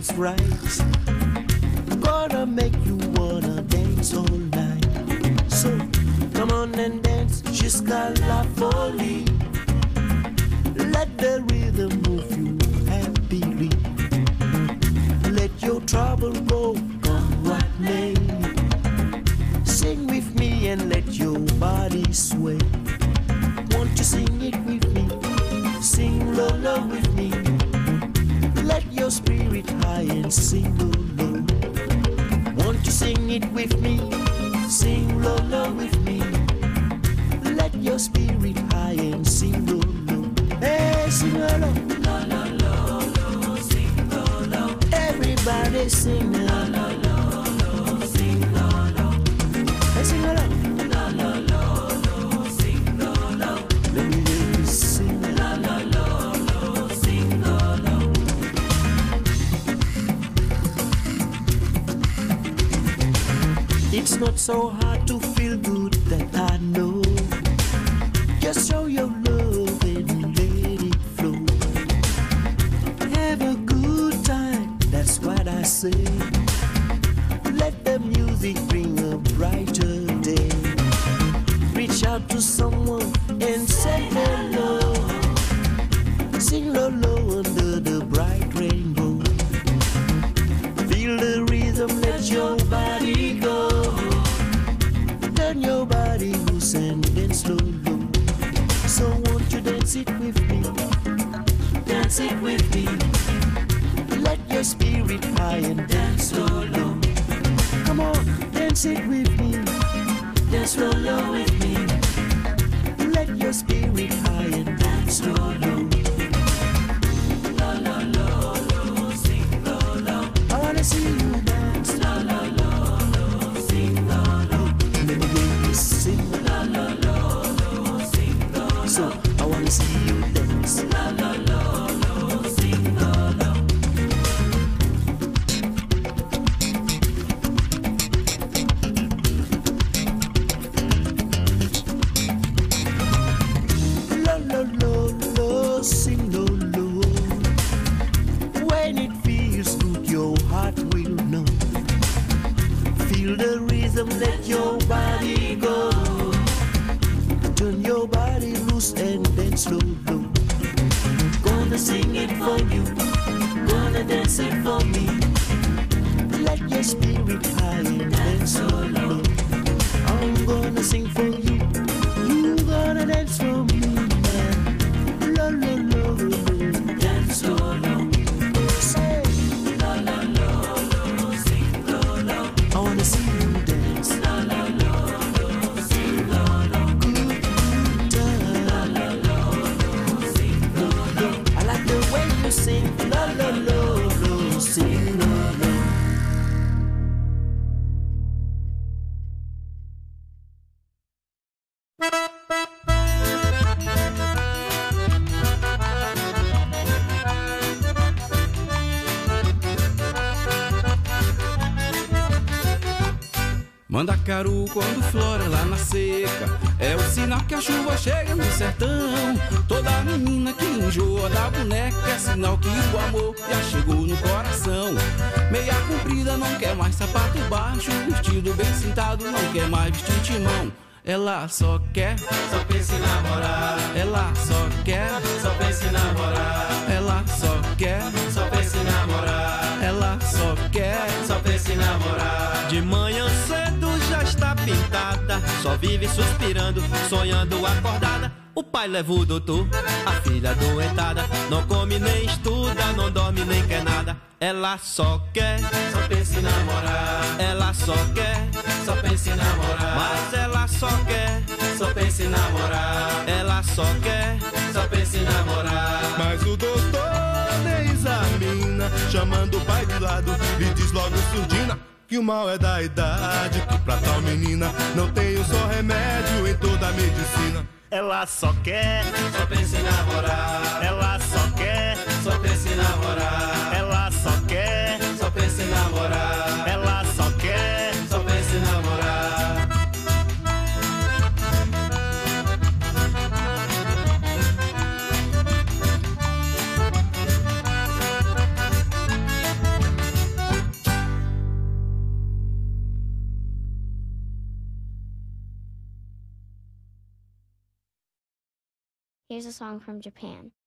feels right. Gonna make you wanna dance all night. So come on and dance, jusqu'à la folie. Let the rhythm move you happily. Let your trouble go, come what may. Sing with me and let your body sway. Won't you sing it with me? Sing low, low with me. Let your spirit high and sing low, low. Won't you sing it with me? Sing low, low with me. Let your spirit high and sing low, low. Hey, sing low, low. Low, low, low, low. Sing low, low. Everybody sing low, low, low, low. Sing low, low. Hey, sing low, low. Low, low, low, low. Sing low, low. Let me hear you sing low, low, low, low. Sing low, low. It's not so hard to feel good, that I know. Just show your love and let it flow. Have a good time, that's what I say. Let the music bring a brighter day. Reach out to someone and say hello. Sing low, low under the bright rainbow. Feel the rhythm, let your body go. Turn your body loose and dance slow, low. So won't you dance it with me? Dance it with me. Let your spirit high and dance slow, low. Come on, dance it with me. Dance slow, low with me. Let your spirit high and dance slow, low. Low, low, low, low, sing low, low. I wanna see you dance. Low, low, low, low, sing low, low. Let me hear you sing. Low, low, low, low, sing low, low. So I wanna see you dance. Low, low, low, low, sing low, low. Low, low, low, low, sing low, low. When it feels good, your heart will know. Feel the rhythm, let your body go. Turn your body loose and dance slow, low. Gonna sing it for you, gonna dance it for me. Let your spirit high and dance so low. I'm gonna sing for you, you gonna dance for me, man. Low, low, low, low, dance so low. Say, low, low, low, low, sing low, low. I wanna see you dance. Low, low, low, low, sing low, low. Good time. Low, low, low, low, sing low, low. I like the way you sing. Low, low, low, low, sing low, low. Mandacaru quando flora lá na seca é o sinal que a chuva chega no sertão. Toda menina que enjoa da boneca é sinal que o amor já chegou no coração. Meia comprida não quer mais sapato baixo, vestido bem sentado não quer mais vestir timão. Ela só quer, só pensa em namorar. Ela só quer, só pensa em namorar. Ela só quer, só pensa em namorar. Ela só quer, só pensa em namorar. De manhã cedo já está pintada, só vive suspirando, sonhando acordada. O pai leva o doutor, a filha doentada, não come nem estuda, não dorme nem quer nada. Ela só quer, só pensa em namorar. Ela só quer, só pensa em namorar. mas ela só quer, só pensa em namorar. ela só quer, só pensa em namorar. Mas o doutor nem examina, chamando o pai de lado e diz logo surdina que o mal é da idade, que pra tal menina não tem um só remédio em toda a medicina. ela só quer, só pensa em namorar. ela só quer, só pensa em namorar. ela só quer, só pensa em namorar. ela só quer, só pensa em namorar. Here's a song from Japan.